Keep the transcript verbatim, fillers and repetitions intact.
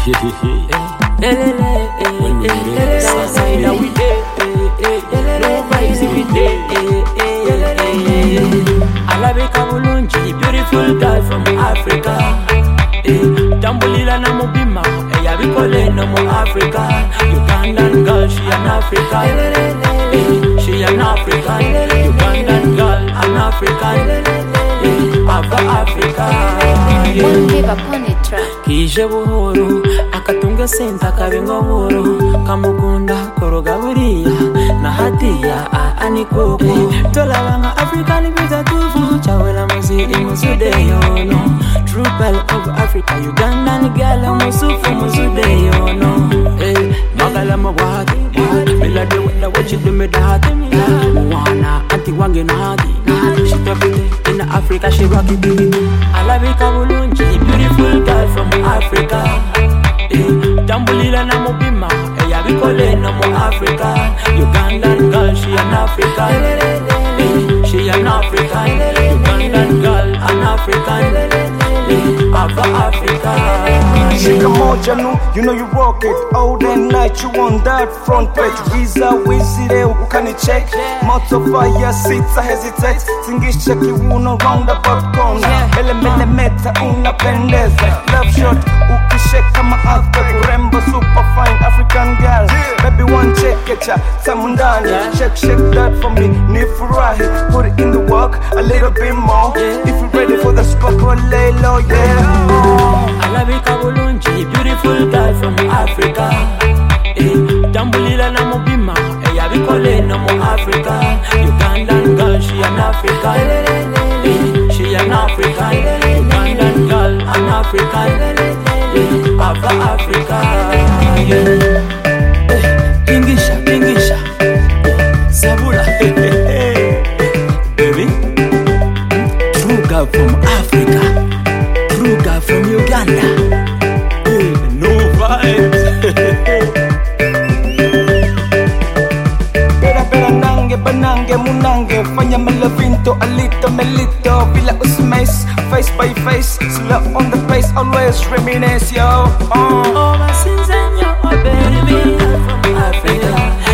Beautiful girl from Africa. Tambulila na mubima, eya bikole no mo Africa. Ugandan girl, she an African. She an African. Ugandan girl, an African. Ava Africa. One give upon it track. Kije buhoro, akatunga senta kabenga boro. Kamukunda koroga buriya, na hatiya ani koko. Tola wanga African bita tufu, chawela muzi muzude yono. True belle of Africa, Ugandan girl musufu muzude yono. Eh, magala mawadi, bila de wenda wachi de medadi. Mwana anti wange nadi, she everything in Africa, she rock it. Alabika bulunji, beautiful girl from Africa. Eh, tambulila na mubima, eya bikole no mo Africa. Ugandan girl, she an African. Eh, she an African. Ugandan girl, an African. Ava Africa. Shika moja nu, you know you rock it. All that night you on that front page. Visa, wizzy there, ukani check. Motor fire, seats, I hesitate. Tingisha kiuno round about corner. Mele mele meta, una pendeza. Love shot, ukishake kama alta. Kurembo, super fine African girl. Baby one check it ya, tamundani. Shake, shake that for me, nifurahi. Put it in the work, a little bit more. If you're ready for the spot, go lay low, yeah. Alabika bulunji, beautiful girl from Africa. Eh, tambulila na mubima, eya bikole no mo Africa. Ugandan girl, she an African. Eh, she an African. Ugandan girl, an African. Eh, Ava Africa. Yeah. Eh, Kingisha, Kingisha, Sabula. Baby, true girl from Africa. True girl from Uganda. Hey, no vibes. Bera bera nange banange munange. Fanya malavinto alito melito. Bila usmace, face by face. Slow on the pace, always reminisce yo. Uh. Oh, my sins and your baby from Africa.